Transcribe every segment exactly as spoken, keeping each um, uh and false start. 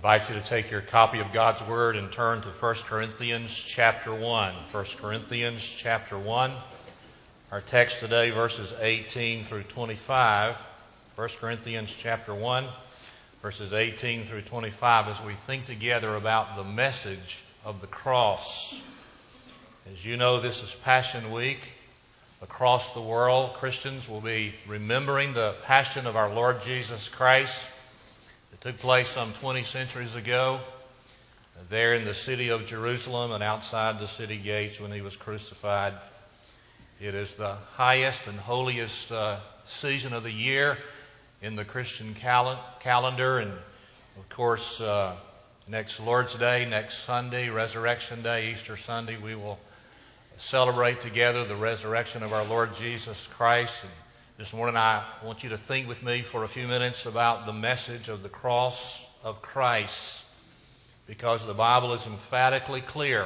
I invite you to take your copy of God's Word and turn to First Corinthians chapter one. First Corinthians chapter one. Our text today, verses eighteen through twenty-five. First Corinthians chapter one, verses eighteen through twenty-five, as we think together about the message of the cross. As you know, this is Passion Week. Across the world, Christians will be remembering the passion of our Lord Jesus Christ. It took place some twenty centuries ago, there in the city of Jerusalem and outside the city gates when he was crucified. It is the highest and holiest uh, season of the year in the Christian cal- calendar. And, of course, uh, next Lord's Day, next Sunday, Resurrection Day, Easter Sunday, we will celebrate together the resurrection of our Lord Jesus Christ. And this morning I want you to think with me for a few minutes about the message of the cross of Christ, because the Bible is emphatically clear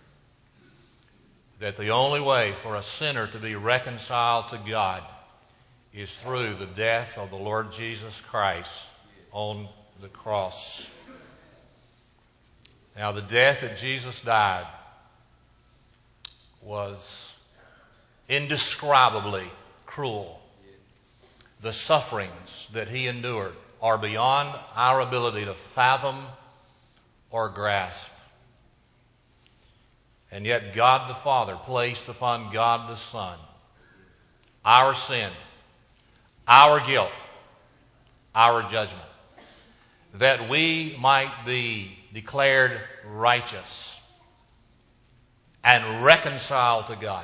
that the only way for a sinner to be reconciled to God is through the death of the Lord Jesus Christ on the cross. Now, the death that Jesus died was indescribably cruel. The sufferings that he endured are beyond our ability to fathom or grasp. And yet God the Father placed upon God the Son our sin, our guilt, our judgment, that we might be declared righteous and reconciled to God.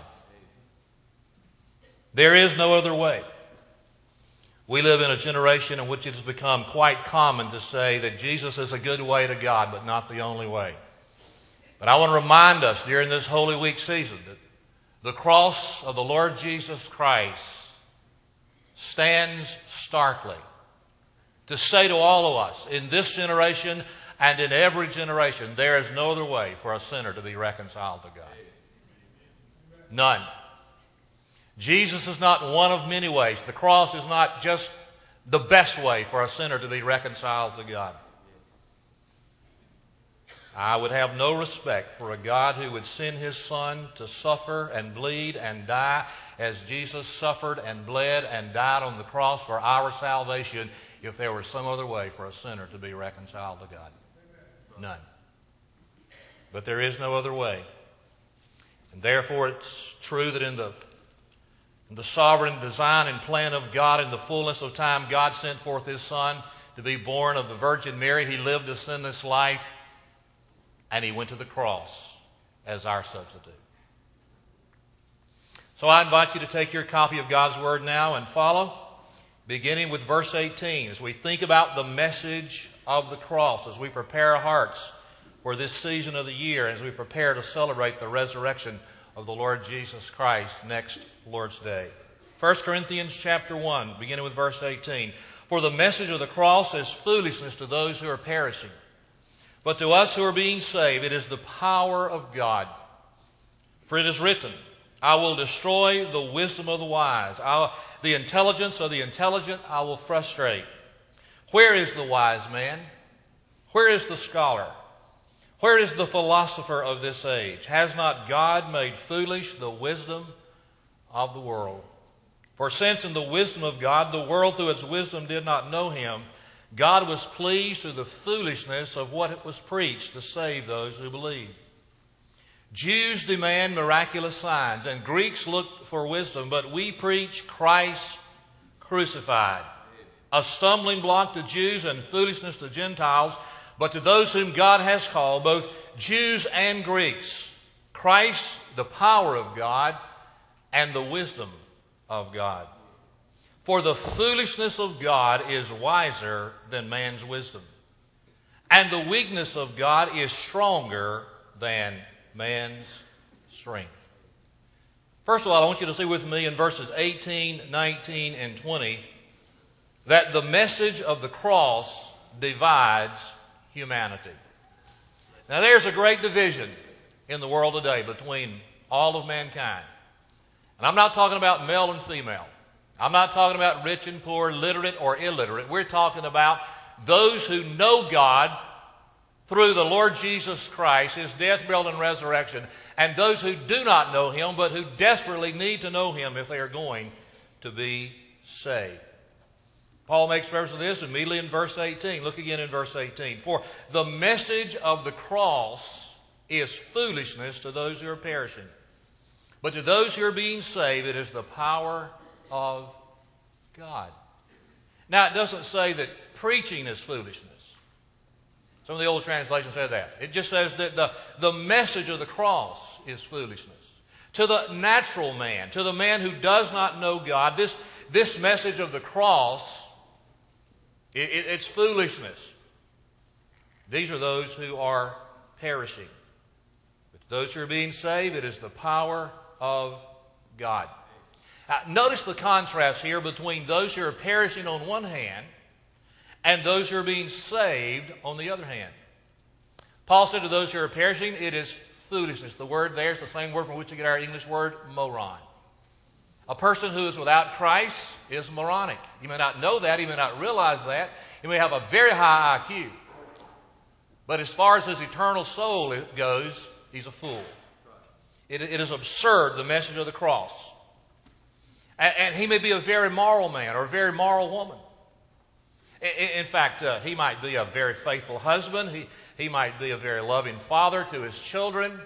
There is no other way. We live in a generation in which it has become quite common to say that Jesus is a good way to God, but not the only way. But I want to remind us during this Holy Week season that the cross of the Lord Jesus Christ stands starkly to say to all of us in this generation and in every generation, there is no other way for a sinner to be reconciled to God. None. Jesus is not one of many ways. The cross is not just the best way for a sinner to be reconciled to God. I would have no respect for a God who would send His Son to suffer and bleed and die as Jesus suffered and bled and died on the cross for our salvation if there were some other way for a sinner to be reconciled to God. None. But there is no other way. And therefore it's true that in the In the sovereign design and plan of God, in the fullness of time, God sent forth His Son to be born of the Virgin Mary. He lived a sinless life, and He went to the cross as our substitute. So I invite you to take your copy of God's Word now and follow, beginning with verse eighteen, as we think about the message of the cross, as we prepare our hearts for this season of the year, as we prepare to celebrate the resurrection of the Lord Jesus Christ next Lord's Day. First Corinthians chapter one, beginning with verse eighteen. For the message of the cross is foolishness to those who are perishing, but to us who are being saved it is the power of God. For it is written, I will destroy the wisdom of the wise. I'll, the intelligence of the intelligent I will frustrate. Where is the wise man? Where is the scholar? Where is the philosopher of this age? Has not God made foolish the wisdom of the world? For since in the wisdom of God, the world through its wisdom did not know Him, God was pleased through the foolishness of what was preached to save those who believe. Jews demand miraculous signs, and Greeks look for wisdom, but we preach Christ crucified, a stumbling block to Jews and foolishness to Gentiles. But to those whom God has called, both Jews and Greeks, Christ, the power of God, and the wisdom of God. For the foolishness of God is wiser than man's wisdom, and the weakness of God is stronger than man's strength. First of all, I want you to see with me in verses eighteen, nineteen, and twenty that the message of the cross divides humanity. Now there's a great division in the world today between all of mankind. And I'm not talking about male and female. I'm not talking about rich and poor, literate or illiterate. We're talking about those who know God through the Lord Jesus Christ, His death, burial, and resurrection, and those who do not know Him, but who desperately need to know Him if they are going to be saved. Paul makes reference to this immediately in verse eighteen. Look again in verse eighteen. For the message of the cross is foolishness to those who are perishing. But to those who are being saved, it is the power of God. Now, it doesn't say that preaching is foolishness. Some of the old translations say that. It just says that the, the message of the cross is foolishness. To the natural man, to the man who does not know God, this, this message of the cross, it, it, it's foolishness. These are those who are perishing. But to those who are being saved, it is the power of God. Now, notice the contrast here between those who are perishing on one hand and those who are being saved on the other hand. Paul said to those who are perishing, it is foolishness. The word there is the same word from which we get our English word moron. A person who is without Christ is moronic. You may not know that. You may not realize that. You may have a very high I Q. But as far as his eternal soul goes, he's a fool. It, it is absurd, the message of the cross. And, and he may be a very moral man or a very moral woman. In, in fact, uh, he might be a very faithful husband. He, he might be a very loving father to his children.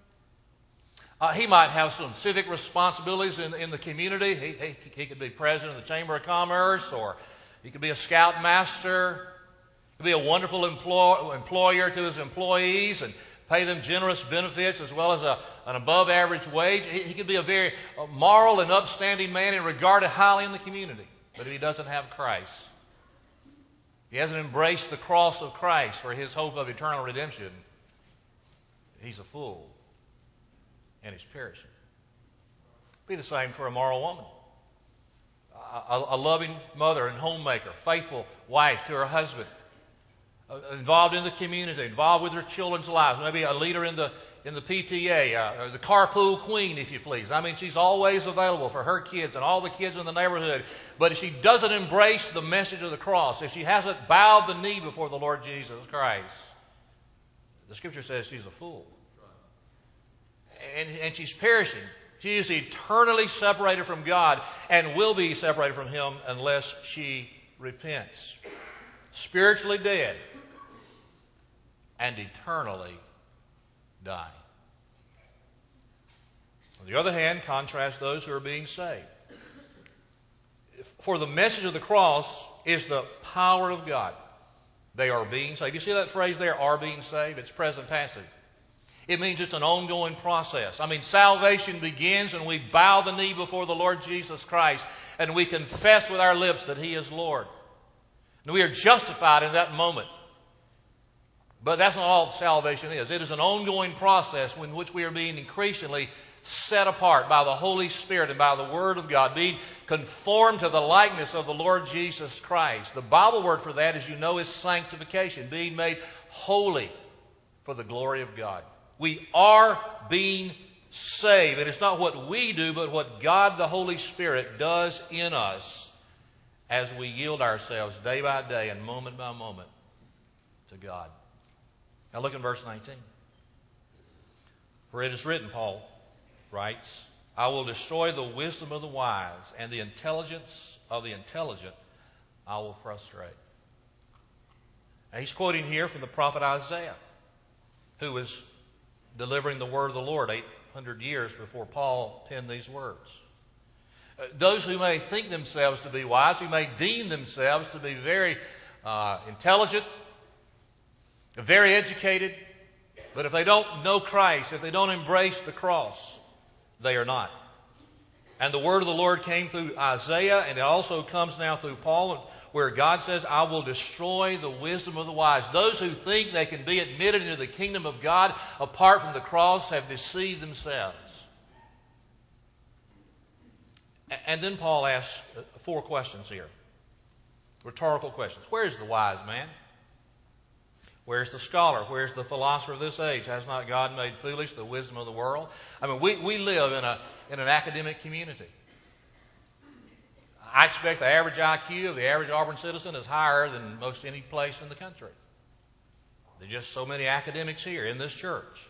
Uh, he might have some civic responsibilities in, in the community. He, he, he could be president of the Chamber of Commerce, or he could be a scout master. He could be a wonderful employ, employer to his employees and pay them generous benefits as well as a, an above-average wage. He, he could be a very uh, moral and upstanding man and regarded highly in the community. But if he doesn't have Christ, he hasn't embraced the cross of Christ for his hope of eternal redemption, he's a fool. And he's perishing. Be the same for a moral woman. A, a, a loving mother and homemaker, faithful wife to her husband, uh, involved in the community, involved with her children's lives, maybe a leader in the in the P T A, uh, or the carpool queen, if you please. I mean, she's always available for her kids and all the kids in the neighborhood. But if she doesn't embrace the message of the cross, if she hasn't bowed the knee before the Lord Jesus Christ, the Scripture says she's a fool. And, and she's perishing. She is eternally separated from God and will be separated from Him unless she repents. Spiritually dead and eternally dying. On the other hand, contrast those who are being saved. For the message of the cross is the power of God. They are being saved. You see that phrase there, are being saved? It's present passive. It means it's an ongoing process. I mean, salvation begins when we bow the knee before the Lord Jesus Christ and we confess with our lips that He is Lord. And we are justified in that moment. But that's not all salvation is. It is an ongoing process in which we are being increasingly set apart by the Holy Spirit and by the Word of God, being conformed to the likeness of the Lord Jesus Christ. The Bible word for that, as you know, is sanctification, being made holy for the glory of God. We are being saved. And it's not what we do, but what God the Holy Spirit does in us as we yield ourselves day by day and moment by moment to God. Now look in verse nineteen. For it is written, Paul writes, I will destroy the wisdom of the wise, and the intelligence of the intelligent I will frustrate. Now he's quoting here from the prophet Isaiah, who was delivering the word of the Lord eight hundred years before Paul penned these words. Uh, those who may think themselves to be wise, who may deem themselves to be very uh, intelligent, very educated, but if they don't know Christ, if they don't embrace the cross, they are not. And the word of the Lord came through Isaiah, and it also comes now through Paul, where God says, I will destroy the wisdom of the wise. Those who think they can be admitted into the kingdom of God apart from the cross have deceived themselves. And then Paul asks four questions here. Rhetorical questions. Where is the wise man? Where's the scholar? Where's the philosopher of this age? Has not God made foolish the wisdom of the world? I mean, we, we live in a in an academic community. I expect the average I Q of the average Auburn citizen is higher than most any place in the country. There are just so many academics here in this church.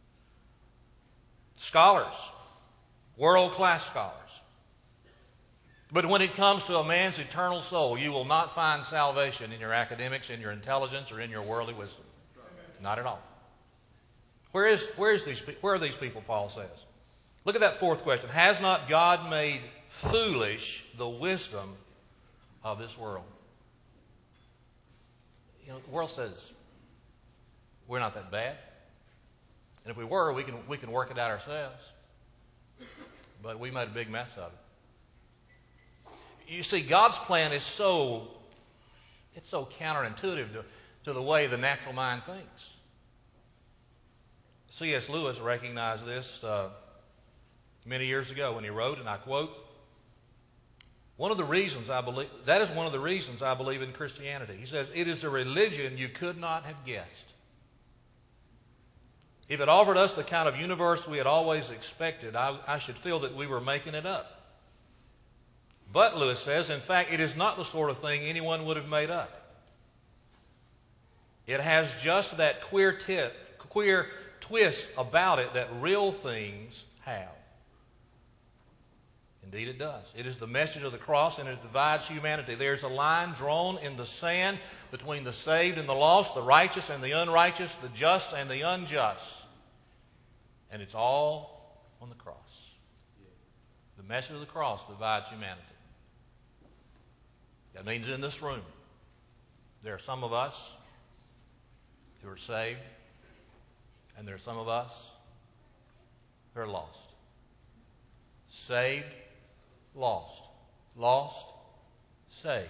Scholars, world-class scholars. But when it comes to a man's eternal soul, you will not find salvation in your academics, in your intelligence, or in your worldly wisdom. Not at all. Where is, where is these, where are these people, Paul says? Look at that fourth question. Has not God made foolish the wisdom of this world? You know, the world says we're not that bad. And if we were, we can, we can work it out ourselves. But we made a big mess of it. You see, God's plan is so, it's so counterintuitive to, to the way the natural mind thinks. C S Lewis recognized this uh, many years ago when he wrote, and I quote, one of the reasons I believe, that is one of the reasons I believe in Christianity. He says, it is a religion you could not have guessed. If it offered us the kind of universe we had always expected, I, I should feel that we were making it up. But, Lewis says, in fact, it is not the sort of thing anyone would have made up. It has just that queer, tip, queer twist about it that real things have. Indeed it does. It is the message of the cross, and it divides humanity. There's a line drawn in the sand between the saved and the lost, the righteous and the unrighteous, the just and the unjust. And it's all on the cross. The message of the cross divides humanity. That means in this room, there are some of us who are saved, and there are some of us who are lost. Saved, lost. Lost, saved.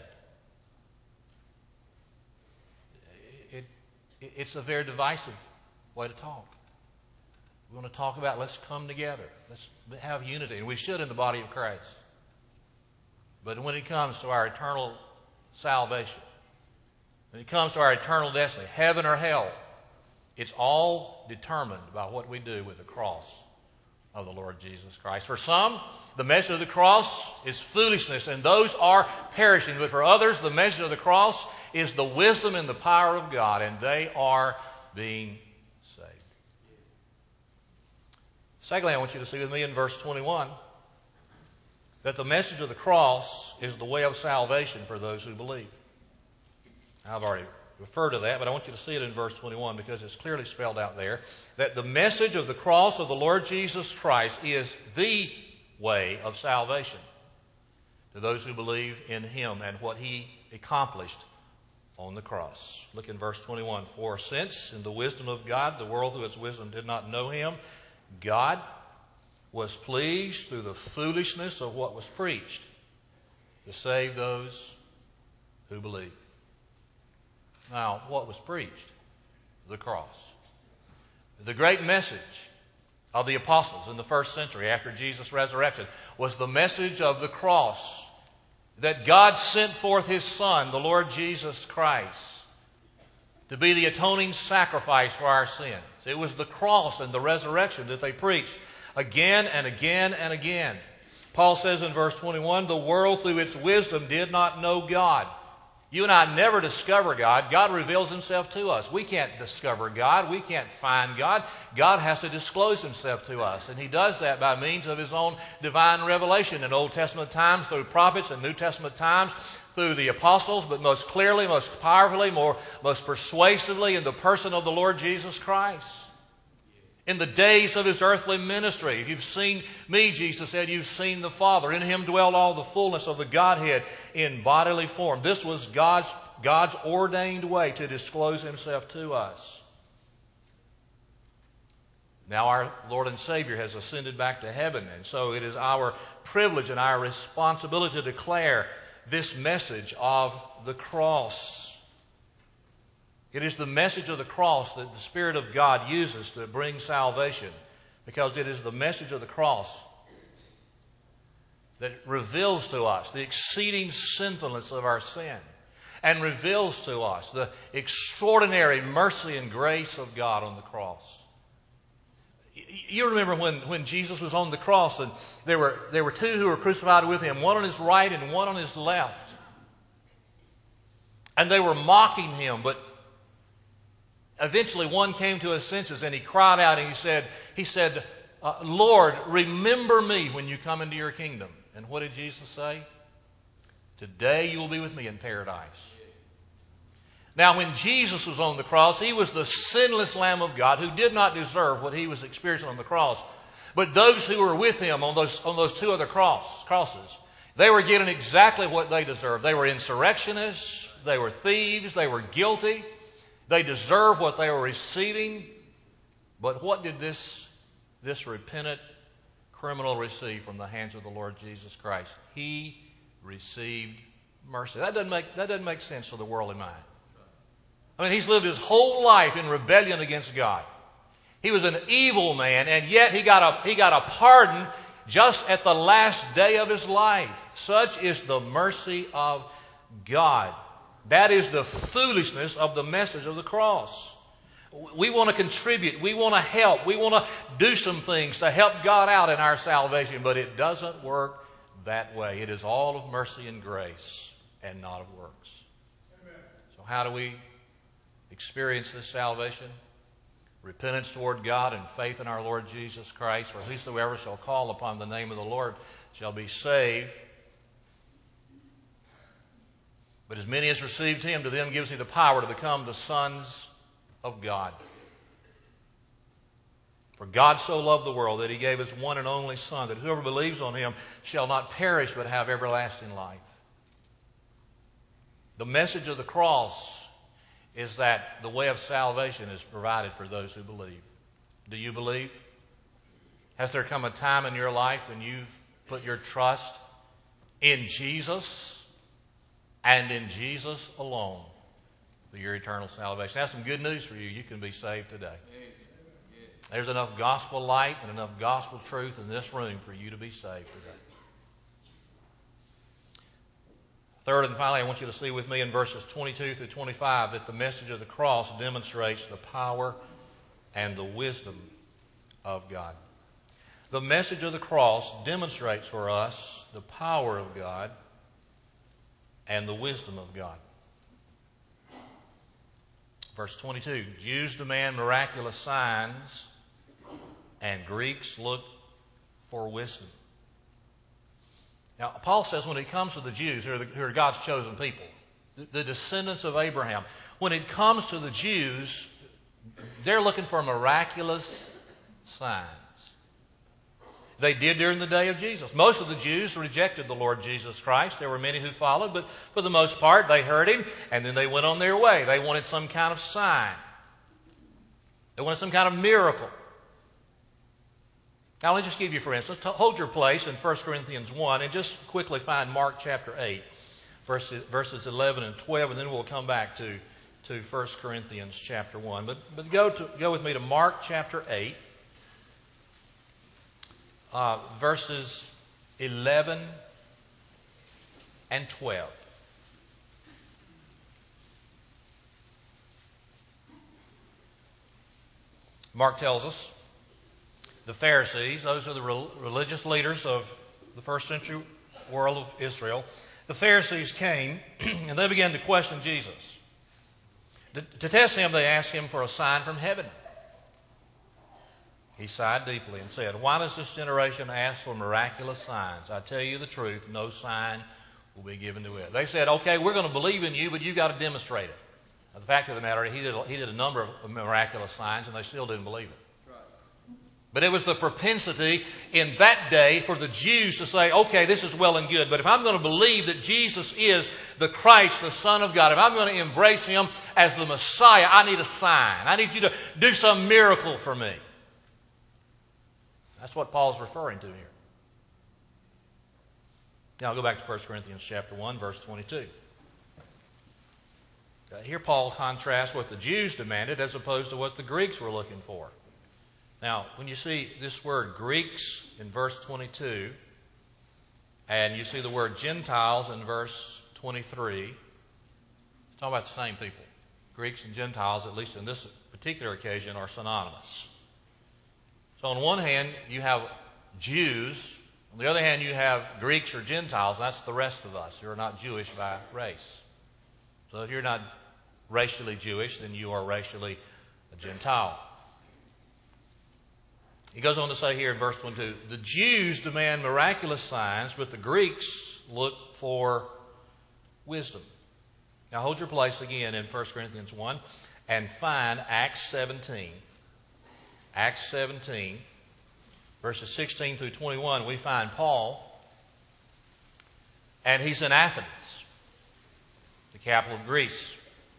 It, it, it's a very divisive way to talk. We want to talk about let's come together. Let's have unity. And we should in the body of Christ. But when it comes to our eternal salvation, when it comes to our eternal destiny, heaven or hell, it's all determined by what we do with the cross of the Lord Jesus Christ. For some, the message of the cross is foolishness, and those are perishing. But for others, the message of the cross is the wisdom and the power of God, and they are being saved. Secondly, I want you to see with me in verse twenty-one that the message of the cross is the way of salvation for those who believe. I've already referred to that, but I want you to see it in verse twenty-one because it's clearly spelled out there that the message of the cross of the Lord Jesus Christ is the way of salvation to those who believe in Him and what He accomplished on the cross. Look in verse twenty-one. For since in the wisdom of God, the world through its wisdom did not know Him, God was pleased through the foolishness of what was preached to save those who believe. Now, what was preached? The cross. The great message of the apostles in the first century after Jesus' resurrection was the message of the cross, that God sent forth His Son, the Lord Jesus Christ, to be the atoning sacrifice for our sins. It was the cross and the resurrection that they preached again and again and again. Paul says in verse twenty-one, the world through its wisdom did not know God. You and I never discover God. God reveals Himself to us. We can't discover God. We can't find God. God has to disclose Himself to us. And He does that by means of His own divine revelation in Old Testament times through prophets and New Testament times through the apostles, but most clearly, most powerfully, more, most persuasively in the person of the Lord Jesus Christ. In the days of His earthly ministry, if you've seen me, Jesus said, you've seen the Father. In Him dwelled all the fullness of the Godhead in bodily form. This was God's, God's ordained way to disclose Himself to us. Now our Lord and Savior has ascended back to heaven, and so it is our privilege and our responsibility to declare this message of the cross. It is the message of the cross that the Spirit of God uses to bring salvation, because it is the message of the cross that reveals to us the exceeding sinfulness of our sin and reveals to us the extraordinary mercy and grace of God on the cross. You remember when, when Jesus was on the cross and there were, there were two who were crucified with Him, one on His right and one on His left. And they were mocking Him, but eventually one came to his senses and he cried out and he said, he said, uh, Lord, remember me when you come into your kingdom. And what did Jesus say? Today you will be with me in paradise. Now, when Jesus was on the cross, he was the sinless Lamb of God who did not deserve what he was experiencing on the cross. But those who were with him on those, on those two other cross, crosses, they were getting exactly what they deserved. They were insurrectionists. They were thieves. They were guilty. They deserved what they were receiving. But what did this, this repentant criminal receive from the hands of the Lord Jesus Christ? He received mercy. That doesn't make, that doesn't make sense to the worldly mind. I mean, he's lived his whole life in rebellion against God. He was an evil man, and yet he got a, he got a pardon just at the last day of his life. Such is the mercy of God. That is the foolishness of the message of the cross. We want to contribute. We want to help. We want to do some things to help God out in our salvation, but it doesn't work that way. It is all of mercy and grace and not of works. Amen. So how do we experience this salvation? Repentance toward God and faith in our Lord Jesus Christ. For whosoever shall call upon the name of the Lord shall be saved. But as many as received him, to them gives he the power to become the sons of God. For God so loved the world that he gave his one and only Son, that whoever believes on him shall not perish but have everlasting life. The message of the cross is that the way of salvation is provided for those who believe. Do you believe? Has there come a time in your life when you've put your trust in Jesus and in Jesus alone for your eternal salvation? That's some good news for you. You can be saved today. There's enough gospel light and enough gospel truth in this room for you to be saved today. Third and finally, I want you to see with me in verses twenty-two through twenty-five that the message of the cross demonstrates the power and the wisdom of God. The message of the cross demonstrates for us the power of God and the wisdom of God. Verse twenty-two, Jews demand miraculous signs and Greeks look for wisdom. Now, Paul says when it comes to the Jews, who are, the, who are God's chosen people, the, the descendants of Abraham, when it comes to the Jews, they're looking for miraculous signs. They did during the day of Jesus. Most of the Jews rejected the Lord Jesus Christ. There were many who followed, but for the most part, they heard him, and then they went on their way. They wanted some kind of sign. They wanted some kind of miracle. Now, let me just give you, for instance, hold your place in First Corinthians one and just quickly find Mark chapter eight, verses, verses eleven and twelve, and then we'll come back to, to First Corinthians chapter one. But, but go, to, go with me to Mark chapter eight, uh, verses eleven and twelve. Mark tells us, the Pharisees, those are the religious leaders of the first century world of Israel. The Pharisees came and they began to question Jesus. To, to test him, they asked him for a sign from heaven. He sighed deeply and said, "Why does this generation ask for miraculous signs? I tell you the truth, no sign will be given to it." They said, "Okay, we're going to believe in you, but you've got to demonstrate it." Now, the fact of the matter, he did, he did a number of miraculous signs and they still didn't believe it. But it was the propensity in that day for the Jews to say, okay, this is well and good, but if I'm going to believe that Jesus is the Christ, the Son of God, if I'm going to embrace him as the Messiah, I need a sign. I need you to do some miracle for me. That's what Paul's referring to here. Now I'll go back to First Corinthians chapter one, verse twenty-two. Uh, here Paul contrasts what the Jews demanded as opposed to what the Greeks were looking for. Now, when you see this word Greeks in verse twenty-two, and you see the word Gentiles in verse twenty-three, it's talking about the same people. Greeks and Gentiles, at least in this particular occasion, are synonymous. So on one hand, you have Jews. On the other hand, you have Greeks or Gentiles. That's the rest of us who are not Jewish by race. So if you're not racially Jewish, then you are racially a Gentile. He goes on to say here in verse twenty-two, the Jews demand miraculous signs, but the Greeks look for wisdom. Now hold your place again in First Corinthians one and find Acts seventeen. Acts seventeen, verses sixteen through twenty-one, we find Paul, and he's in Athens, the capital of Greece.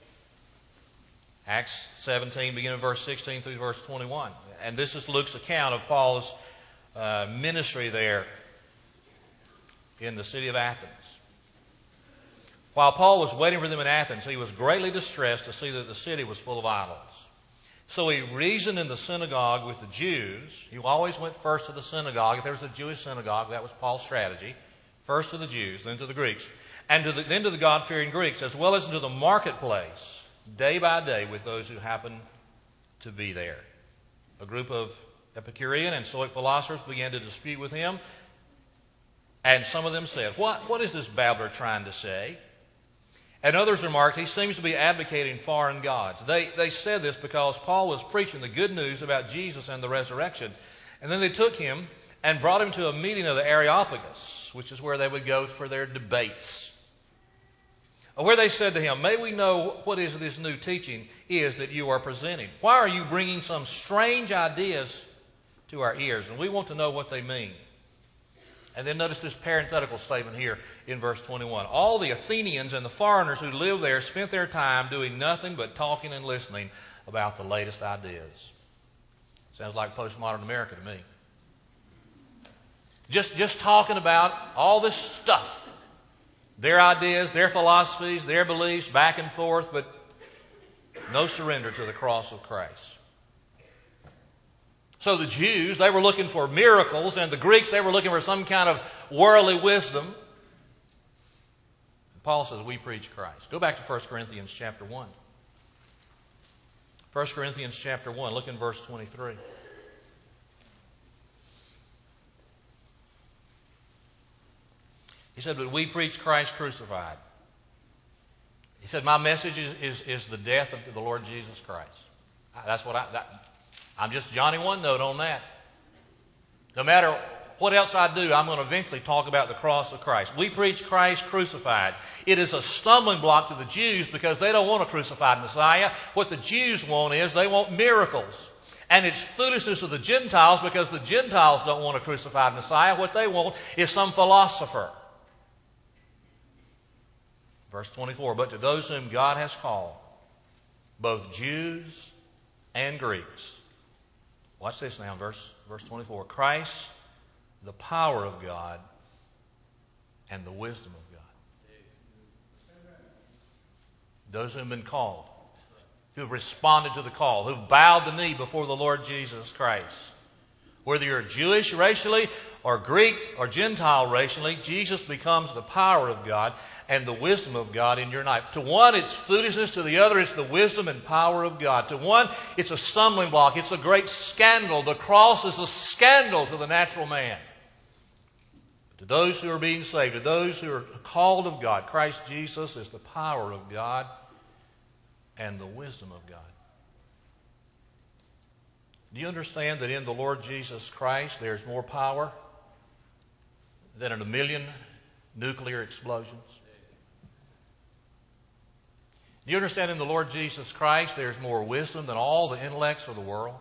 Acts seventeen, beginning of verse sixteen through verse twenty-one. And this is Luke's account of Paul's uh, ministry there in the city of Athens. While Paul was waiting for them in Athens, he was greatly distressed to see that the city was full of idols. So he reasoned in the synagogue with the Jews. He always went first to the synagogue. If there was a Jewish synagogue, that was Paul's strategy. First to the Jews, then to the Greeks. And to the, then to the God-fearing Greeks, as well as into the marketplace, day by day, with those who happened to be there. A group of Epicurean and Stoic philosophers began to dispute with him. And some of them said, What, what is this babbler trying to say? And others remarked, he seems to be advocating foreign gods. They, they said this because Paul was preaching the good news about Jesus and the resurrection. And then they took him and brought him to a meeting of the Areopagus, which is where they would go for their debates. Where they said to him, may we know what is this new teaching is that you are presenting? Why are you bringing some strange ideas to our ears? And we want to know what they mean. And then notice this parenthetical statement here in verse twenty-one. All the Athenians and the foreigners who lived there spent their time doing nothing but talking and listening about the latest ideas. Sounds like postmodern America to me. Just, just talking about all this stuff. Their ideas, their philosophies, their beliefs, back and forth, but no surrender to the cross of Christ. So the Jews, they were looking for miracles, and the Greeks, they were looking for some kind of worldly wisdom. And Paul says, we preach Christ. Go back to First Corinthians chapter one. First Corinthians chapter one, look in verse twenty-three. He said, but we preach Christ crucified. He said, my message is, is, is the death of the Lord Jesus Christ. That's what I, that, I'm just Johnny One Note on that. No matter what else I do, I'm going to eventually talk about the cross of Christ. We preach Christ crucified. It is a stumbling block to the Jews because they don't want a crucified Messiah. What the Jews want is they want miracles. And it's foolishness of the Gentiles because the Gentiles don't want a crucified Messiah. What they want is some philosopher. Verse twenty-four, but to those whom God has called, both Jews and Greeks. Watch this now, verse, verse twenty-four. Christ, the power of God and the wisdom of God. Those who have been called, who have responded to the call, who have bowed the knee before the Lord Jesus Christ. Whether you're Jewish racially or Greek or Gentile racially, Jesus becomes the power of God and the wisdom of God in your life. To one, it's foolishness. To the other, it's the wisdom and power of God. To one, it's a stumbling block. It's a great scandal. The cross is a scandal to the natural man. But to those who are being saved, to those who are called of God, Christ Jesus is the power of God and the wisdom of God. Do you understand that in the Lord Jesus Christ there's more power than in a million nuclear explosions? Do you understand in the Lord Jesus Christ there's more wisdom than all the intellects of the world?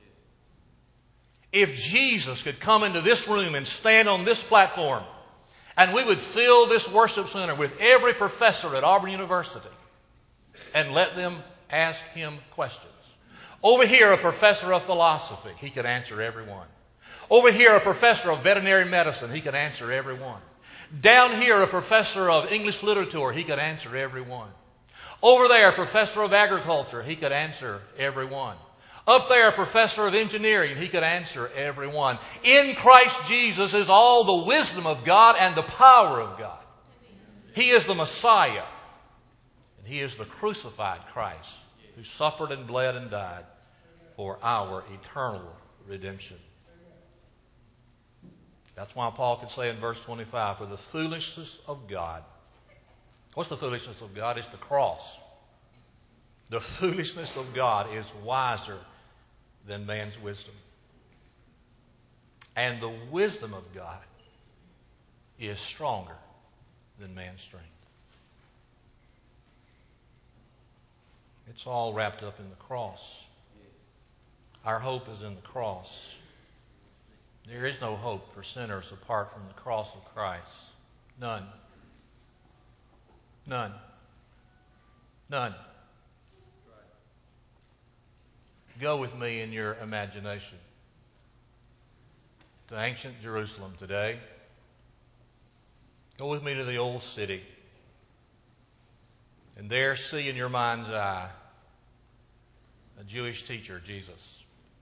If Jesus could come into this room and stand on this platform and we would fill this worship center with every professor at Auburn University and let them ask him questions. Over here, a professor of philosophy, he could answer every one. Over here, a professor of veterinary medicine, he could answer every one. Down here, a professor of English literature, he could answer every one. Over there, a professor of agriculture, he could answer every one. Up there, a professor of engineering, he could answer every one. In Christ Jesus is all the wisdom of God and the power of God. He is the Messiah. And He is the crucified Christ who suffered and bled and died for our eternal redemption. That's why Paul could say in verse twenty-five, for the foolishness of God. What's the foolishness of God? It's the cross. The foolishness of God is wiser than man's wisdom. And the wisdom of God is stronger than man's strength. It's all wrapped up in the cross. Our hope is in the cross. There is no hope for sinners apart from the cross of Christ. None. None. None. Go with me in your imagination to ancient Jerusalem today. Go with me to the old city. And there see in your mind's eye a Jewish teacher, Jesus.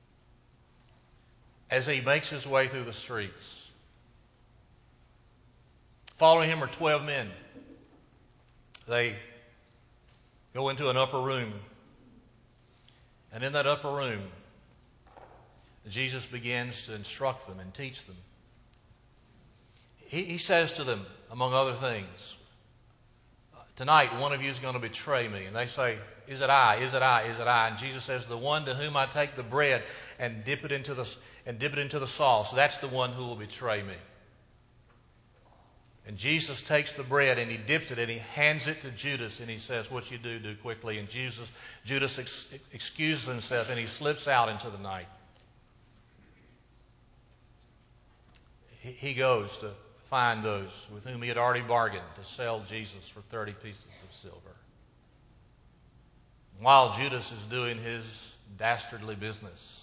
As he makes his way through the streets, following him are twelve men. They go into an upper room. And in that upper room, Jesus begins to instruct them and teach them. He, he says to them, among other things, tonight one of you is going to betray me. And they say, is it I? Is it I? Is it I? And Jesus says, the one to whom I take the bread and dip it into the and dip it into the sauce, that's the one who will betray me. And Jesus takes the bread and he dips it and he hands it to Judas and he says, what you do, do quickly. And Jesus, Judas ex- excuses himself and he slips out into the night. He, he goes to find those with whom he had already bargained to sell Jesus for thirty pieces of silver. While Judas is doing his dastardly business,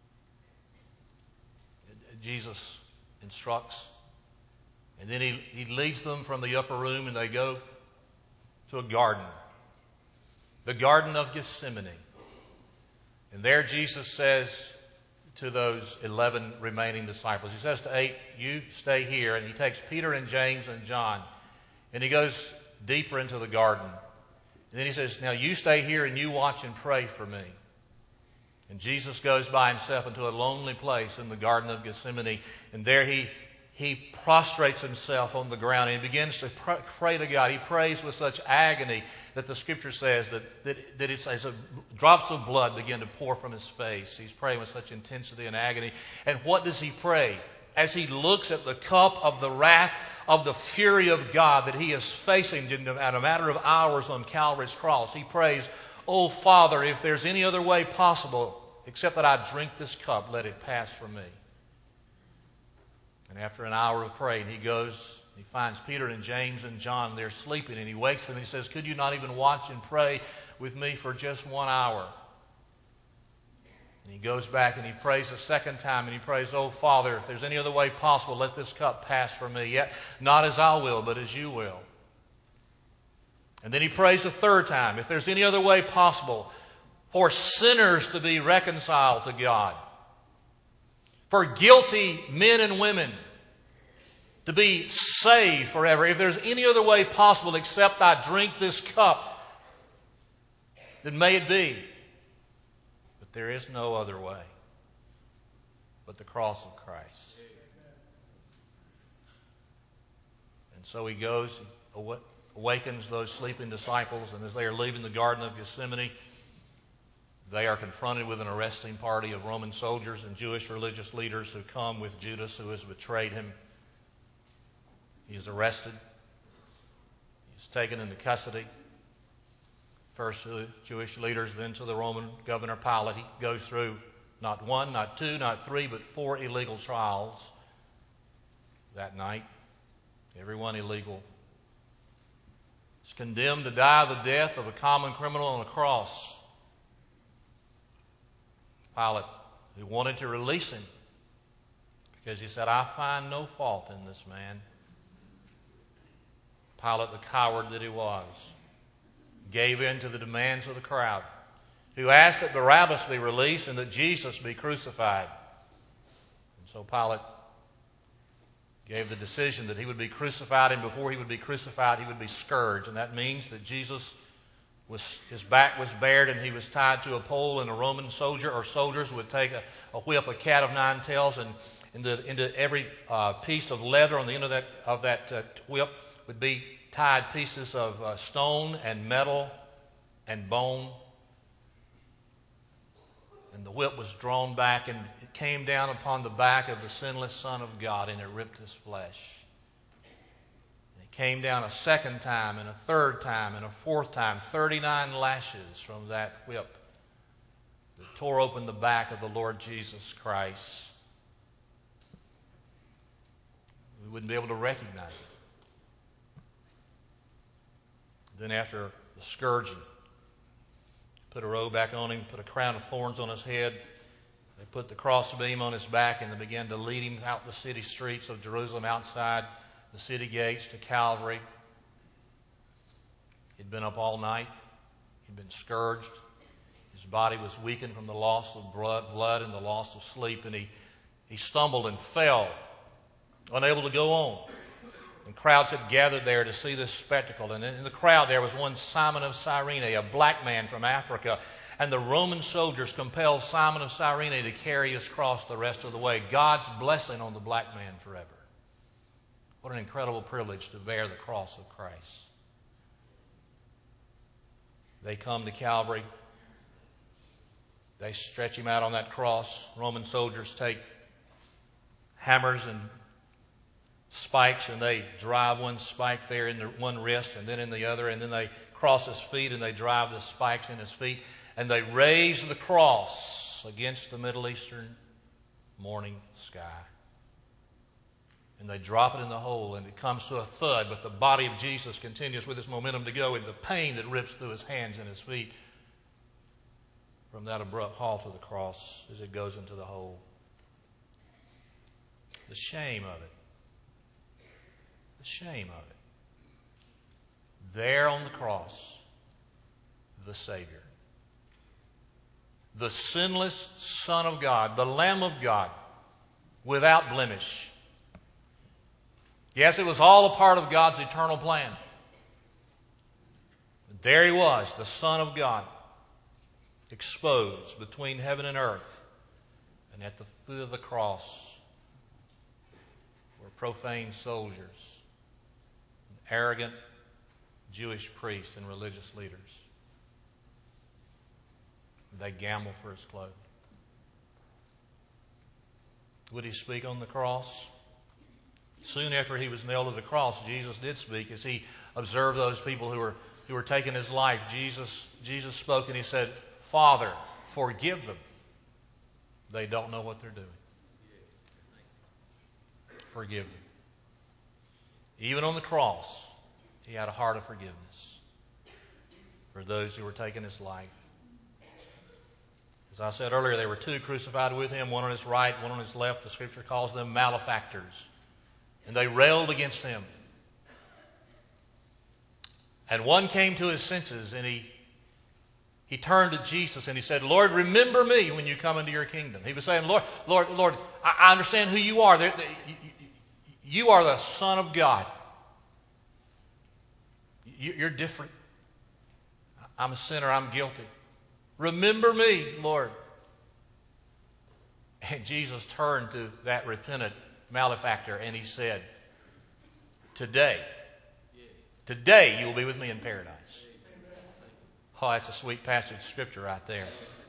Jesus instructs, and then he, he leads them from the upper room and they go to a garden, the Garden of Gethsemane. And there Jesus says to those eleven remaining disciples, he says to eight, you stay here. And he takes Peter and James and John and he goes deeper into the garden. And then he says, now you stay here and you watch and pray for me. And Jesus goes by himself into a lonely place in the Garden of Gethsemane. And there he, he prostrates himself on the ground and he begins to pray to God. He prays with such agony that the Scripture says that, that, that it's as a, drops of blood begin to pour from his face. He's praying with such intensity and agony. And what does he pray? As he looks at the cup of the wrath of the fury of God that he is facing in a matter of hours on Calvary's cross, he prays, oh, Father, if there's any other way possible except that I drink this cup, let it pass from me. And after an hour of praying, he goes, he finds Peter and James and John, they're sleeping, and he wakes them and he says, could you not even watch and pray with me for just one hour? And he goes back and he prays a second time and he prays, oh, Father, if there's any other way possible, let this cup pass from me. Yet not as I will, but as you will. And then he prays a third time, if there's any other way possible for sinners to be reconciled to God, for guilty men and women to be saved forever, if there's any other way possible except I drink this cup, then may it be. But there is no other way but the cross of Christ. And so he goes, awakens those sleeping disciples, and as they are leaving the Garden of Gethsemane, they are confronted with an arresting party of Roman soldiers and Jewish religious leaders who come with Judas, who has betrayed him. He is arrested. He's taken into custody. First to the Jewish leaders, then to the Roman governor Pilate. He goes through not one, not two, not three, but four illegal trials that night. Everyone illegal. He's condemned to die the death of a common criminal on a cross. Pilate, who wanted to release him because he said, I find no fault in this man. Pilate, the coward that he was, gave in to the demands of the crowd, who asked that Barabbas be released and that Jesus be crucified. And so Pilate gave the decision that he would be crucified, and before he would be crucified, he would be scourged. And that means that Jesus was, his back was bared and he was tied to a pole, and a Roman soldier or soldiers would take a, a whip, a cat of nine tails, and into, into every uh, piece of leather on the end of that, of that uh, whip would be tied pieces of uh, stone and metal and bone the whip was drawn back, and it came down upon the back of the sinless Son of God, and it ripped his flesh. And it came down a second time, and a third time, and a fourth time, thirty-nine lashes from that whip that tore open the back of the Lord Jesus Christ. We wouldn't be able to recognize it. Then after the scourging, put a robe back on him, put a crown of thorns on his head. They put the crossbeam on his back, and they began to lead him out the city streets of Jerusalem, outside the city gates to Calvary. He'd been up all night. He'd been scourged. His body was weakened from the loss of blood and the loss of sleep, and he, he stumbled and fell, unable to go on. And crowds had gathered there to see this spectacle. And in the crowd there was one Simon of Cyrene, a black man from Africa. And the Roman soldiers compelled Simon of Cyrene to carry his cross the rest of the way. God's blessing on the black man forever. What an incredible privilege to bear the cross of Christ. They come to Calvary. They stretch him out on that cross. Roman soldiers take hammers and spikes, and they drive one spike there in the one wrist and then in the other, and then they cross his feet and they drive the spikes in his feet, and they raise the cross against the Middle Eastern morning sky. And they drop it in the hole, and it comes to a thud, but the body of Jesus continues with its momentum to go, and the pain that rips through his hands and his feet from that abrupt halt of the cross as it goes into the hole. The shame of it. The shame of it. There on the cross, the Savior. The sinless Son of God, the Lamb of God, without blemish. Yes, it was all a part of God's eternal plan. But there he was, the Son of God, exposed between heaven and earth. And at the foot of the cross were profane soldiers, arrogant Jewish priests and religious leaders. They gambled for his clothing. Would he speak on the cross? Soon after he was nailed to the cross, Jesus did speak as he observed those people who were who were taking his life. Jesus, Jesus spoke and he said, "Father, forgive them. They don't know what they're doing." Forgive them. Even on the cross, he had a heart of forgiveness for those who were taking his life. As I said earlier, there were two crucified with him, one on his right, one on his left. The Scripture calls them malefactors. And they railed against him. And one came to his senses, and he he turned to Jesus and he said, "Lord, remember me when you come into your kingdom." He was saying, Lord, Lord, Lord, I, I understand who you are. They're, they, you, you are the Son of God. You, you're different. I'm a sinner. I'm guilty. Remember me, Lord. And Jesus turned to that repentant malefactor and he said, Today, today you will be with me in paradise. Oh, that's a sweet passage of Scripture right there.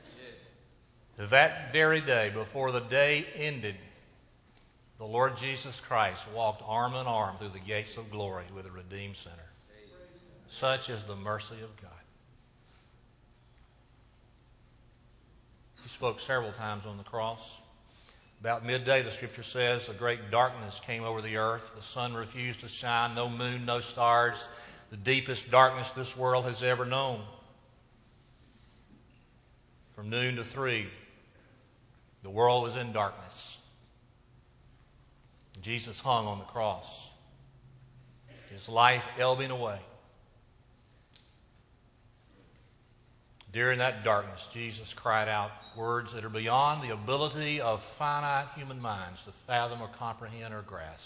That very day, before the day ended, the Lord Jesus Christ walked arm in arm through the gates of glory with a redeemed sinner. Such is the mercy of God. He spoke several times on the cross. About midday, the Scripture says, a great darkness came over the earth. The sun refused to shine, no moon, no stars. The deepest darkness this world has ever known. From noon to three, the world was in darkness. Jesus hung on the cross, his life ebbing away. During that darkness, Jesus cried out words that are beyond the ability of finite human minds to fathom or comprehend or grasp.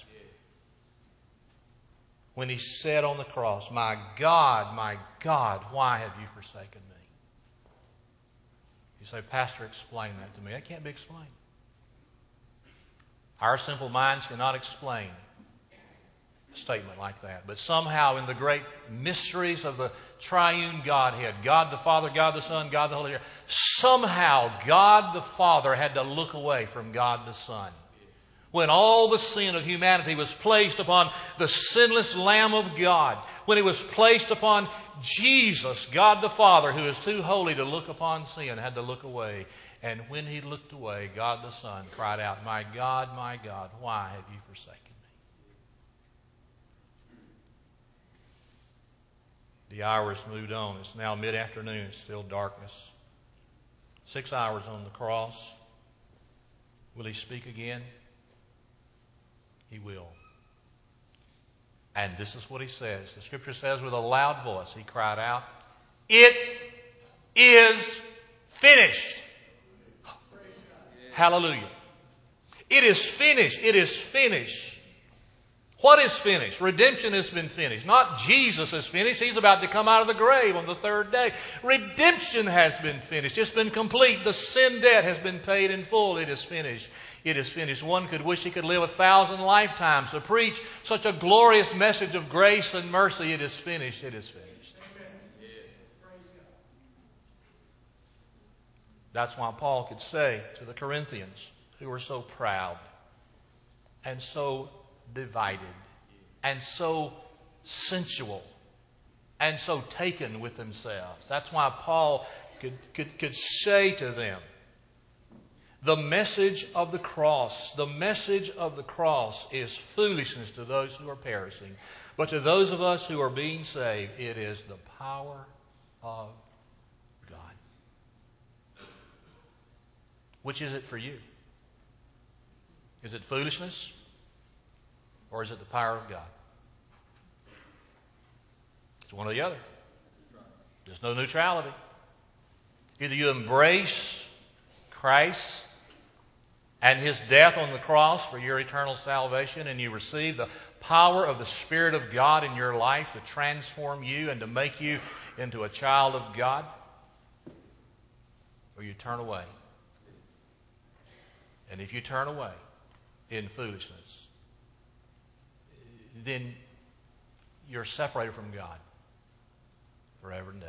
When he said on the cross, "My God, my God, why have you forsaken me?" You say, "Pastor, explain that to me." That can't be explained. Our simple minds cannot explain statement like that. But somehow in the great mysteries of the triune Godhead, God the Father, God the Son, God the Holy Spirit, somehow God the Father had to look away from God the Son. When all the sin of humanity was placed upon the sinless Lamb of God, when it was placed upon Jesus, God the Father, who is too holy to look upon sin, had to look away. And when He looked away, God the Son cried out, "My God, my God, why have you forsaken me?" The hours moved on. It's now mid-afternoon. It's still darkness. Six hours on the cross. Will He speak again? He will. And this is what He says. The Scripture says with a loud voice, He cried out, "It is finished." Hallelujah. It is finished. It is finished. What is finished? Redemption has been finished. Not Jesus is finished. He's about to come out of the grave on the third day. Redemption has been finished. It's been complete. The sin debt has been paid in full. It is finished. It is finished. One could wish he could live a thousand lifetimes to preach such a glorious message of grace and mercy. It is finished. It is finished. That's why Paul could say to the Corinthians, who were so proud and so divided and so sensual and so taken with themselves. That's why Paul could, could, could say to them, the message of the cross, the message of the cross is foolishness to those who are perishing. But to those of us who are being saved, it is the power of God. Which is it for you? Is it foolishness? Or is it the power of God? It's one or the other. There's no neutrality. Either you embrace Christ and His death on the cross for your eternal salvation, and you receive the power of the Spirit of God in your life to transform you and to make you into a child of God, or you turn away. And if you turn away in foolishness, then you're separated from God forever and ever.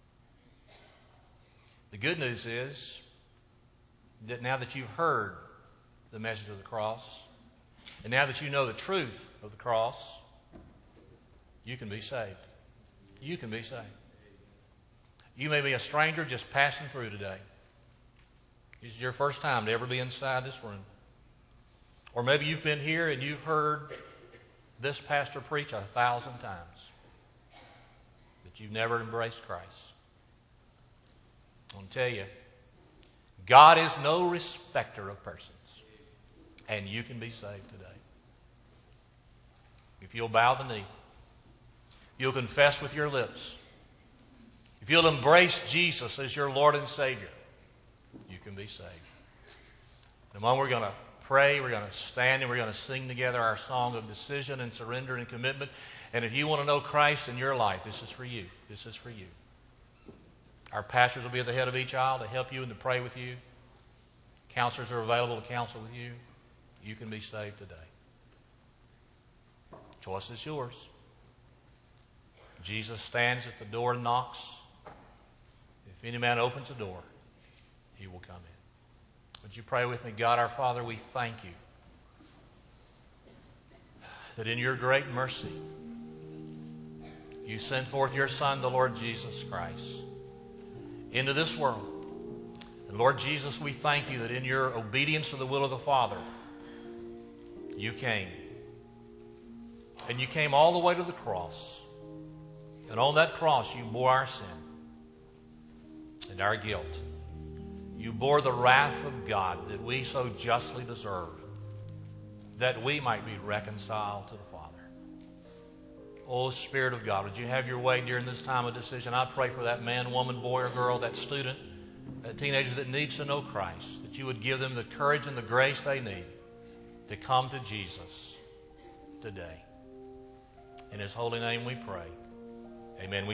The good news is that now that you've heard the message of the cross, and now that you know the truth of the cross, you can be saved. You can be saved. You may be a stranger just passing through today. This is your first time to ever be inside this room. Or maybe you've been here and you've heard this pastor preach a thousand times, but you've never embraced Christ. I want to tell you, God is no respecter of persons, and you can be saved today. If you'll bow the knee, you'll confess with your lips, if you'll embrace Jesus as your Lord and Savior, you can be saved. In a moment we're going to pray, we're going to stand, and we're going to sing together our song of decision and surrender and commitment. And if you want to know Christ in your life, this is for you. This is for you. Our pastors will be at the head of each aisle to help you and to pray with you. Counselors are available to counsel with you. You can be saved today. Choice is yours. Jesus stands at the door and knocks. If any man opens the door, he will come in. Would you pray with me? God our Father, we thank you that in your great mercy you sent forth your Son, the Lord Jesus Christ, into this world. And Lord Jesus, we thank you that in your obedience to the will of the Father, you came. And you came all the way to the cross. And on that cross you bore our sin and our guilt. You bore the wrath of God that we so justly deserve, that we might be reconciled to the Father. Oh, Spirit of God, would you have your way during this time of decision? I pray for that man, woman, boy, or girl, that student, that teenager that needs to know Christ, that you would give them the courage and the grace they need to come to Jesus today. In His holy name we pray. Amen.